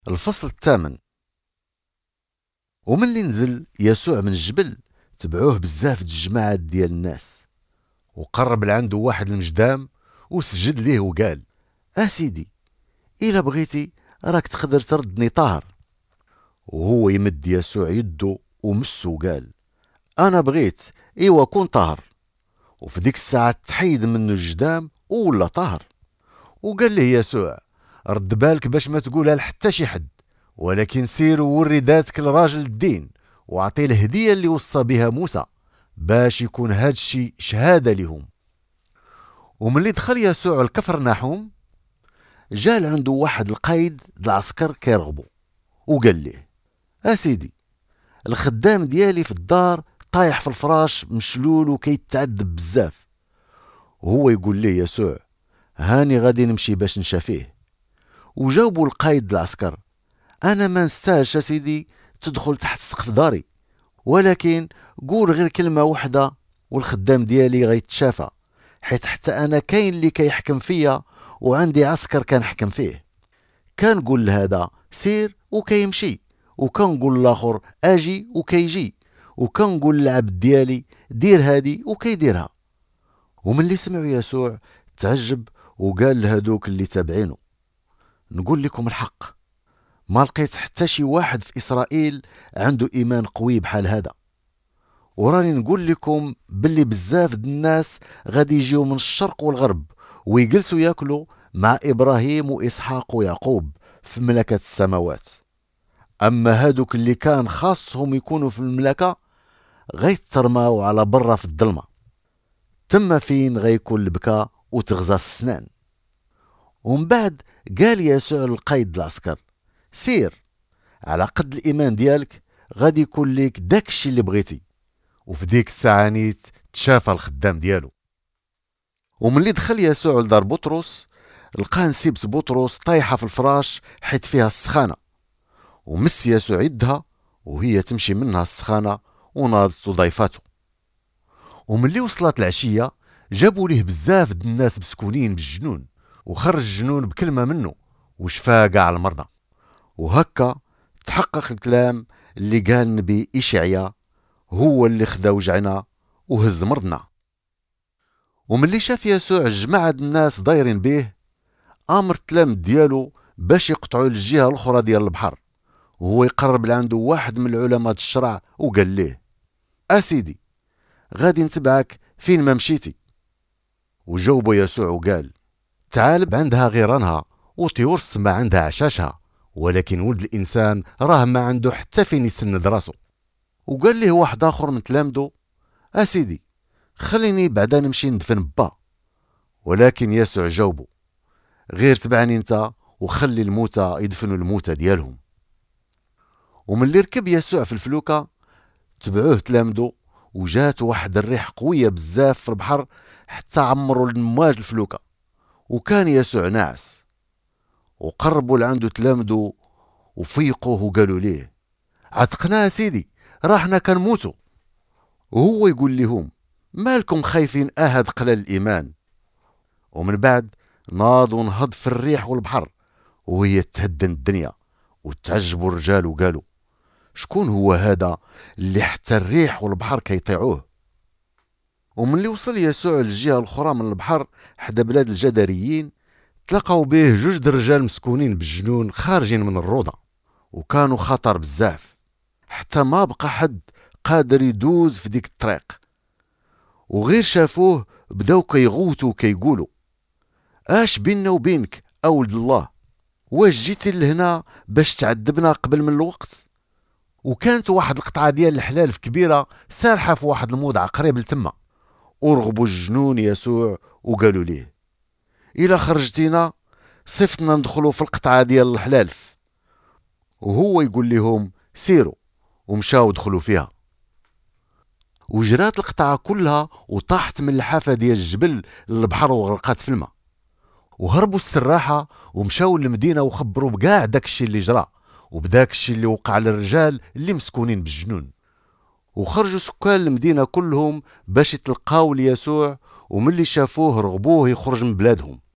الفصل الثامن. وملي نزل يسوع من الجبل تبعوه بزاف الجماعات ديال الناس، وقرب لعندو واحد المجدام وسجد ليه وقال: سيدي، إلا بغيتي راك تقدر تردني طاهر. وهو يمد يسوع يدو ومسو وقال: أنا بغيت، إيوا كون طاهر. وفي ديك الساعة تحيد منه الجدام ولا طاهر. وقال له يسوع: رد بالك باش ما تقولها لحتى شي حد، ولكن سير ووري ذاتك لراجل الدين وعطيه الهدية اللي وصى بها موسى، باش يكون هاد الشي شهادة لهم. وملي دخل يسوع الكفر ناحوم، جال عنده واحد القايد العسكر كيرغبو، وقال ليه: سيدي، الخدام ديالي في الدار طايح في الفراش مشلول وكيتعذب بزاف. وهو يقول ليه يسوع: هاني غادي نمشي باش نشافيه. وجاوبوا القايد العسكر: أنا ما نستاهلش سيدي تدخل تحت سقف داري، ولكن قول غير كلمة وحدة والخدام ديالي غيتشافى، حيت حتى أنا كاين اللي كيحكم فيا وعندي عسكر كنحكم فيه. كنقول لهذا سير وكيمشي، وكنقول لاخر اجي وكيجي، وكنقول للعبد ديالي دير هادي وكيديرها. وملي سمعوا يسوع تعجب وقال لهذوك اللي تابعينه: نقول لكم الحق، ما لقيت حتى شي واحد في إسرائيل عنده إيمان قوي بحال هذا. وراني نقول لكم باللي بزاف الناس غادي يجيو من الشرق والغرب ويجلسوا ياكلوا مع إبراهيم وإسحاق ويعقوب في ملكة السماوات. أما هادوك اللي كان خاصهم يكونوا في المملكة غيترماو على برا في الظلمة، تما فين غيكون البكا وتغزى السنان. ومن بعد قال يسوع للقايد العسكر: سير، على قد الإيمان ديالك غادي يكون ليك داكشي اللي بغيتي. وفي ديك الساعة نيت تشافى الخدام ديالو. وملي دخل يسوع لدار بطرس، لقى نسيبة بطرس طايحة في الفراش حيت فيها السخانة، ومس يسوع يدها وهي تمشي منها السخانة وناضت ضيفاته. وملي وصلت العشية جابوا ليه بزاف د الناس مسكونين بالجنون، وخرج الجنون بكلمة منه وشفى كاع المرضى. وهكا تحقق الكلام اللي قال النبي إشعيا: هو اللي خدا وجعنا وهز مرضنا. وملي شاف يسوع جماعة الناس دايرين به، امر التلاميذ ديالو باش يقطعوا للجهة الاخرى ديال البحر، وهو يقرب لعنده واحد من العلماء الشرع وقال ليه: سيدي، غادي نتبعك فين ما مشيتي. وجاوبه يسوع وقال: تعال عندها غيرانها وطيور السما عندها عشاشها، ولكن ولد الإنسان راه ما عنده حتى فين يسند راسو. وقال ليه واحد آخر من تلامذو: سيدي، خليني بعدا نمشي ندفن با. ولكن يسوع جاوبه: غير تبعني انت وخلي الموتى يدفنوا الموتى ديالهم. ومن ركب يسوع في الفلوكة تبعوه تلامذو، وجات واحد الريح قوية بزاف في البحر حتى عمروا المواج الفلوكة، وكان يسوع ناعس. وقربوا لعنده تلامذو وفيقوه وقالوا ليه: عتقنا سيدي، راحنا كنموتوا. وهو يقول لهم: مالكم خايفين هاد قلال الإيمان؟ ومن بعد ناض ونهض في الريح والبحر وهي تهدن الدنيا، وتعجبوا الرجال وقالوا: شكون هو هذا اللي حتى الريح والبحر كيطيعوه؟ ومن وصل يسوع للجهة الأخرى من البحر حدا بلاد الجداريين، تلقوا به جوج د الرجال مسكونين بالجنون خارجين من الروضة، وكانوا خطر بزاف حتى ما بقى حد قادر يدوز في ديك الطريق. وغير شافوه بداو كيغوتوا كيقولوا: اش بيننا وبينك اولد الله؟ واش جيتي لهنا باش تعذبنا قبل من الوقت؟ وكانت واحد القطعة ديال الحلال كبيرة سارحة في واحد الموضع قريب لتما. ورغبوا الجنون يسوع وقالوا ليه: إلا خرجتينا صفتنا ندخلوا في القطعة ديال الحلالف. وهو يقول لهم: سيروا. ومشاو دخلوا فيها. وجرات القطعة كلها وطاحت من الحافة ديال الجبل للبحر وغرقات في الماء. وهربوا السراحة ومشاو للمدينة وخبروا بكاع داكشي اللي جرى وبداكشي اللي وقع للرجال اللي مسكونين بالجنون. وخرجوا سكان المدينة كلهم باش يتلقاو ليسوع، وملي شافوه رغبوه يخرج من بلادهم.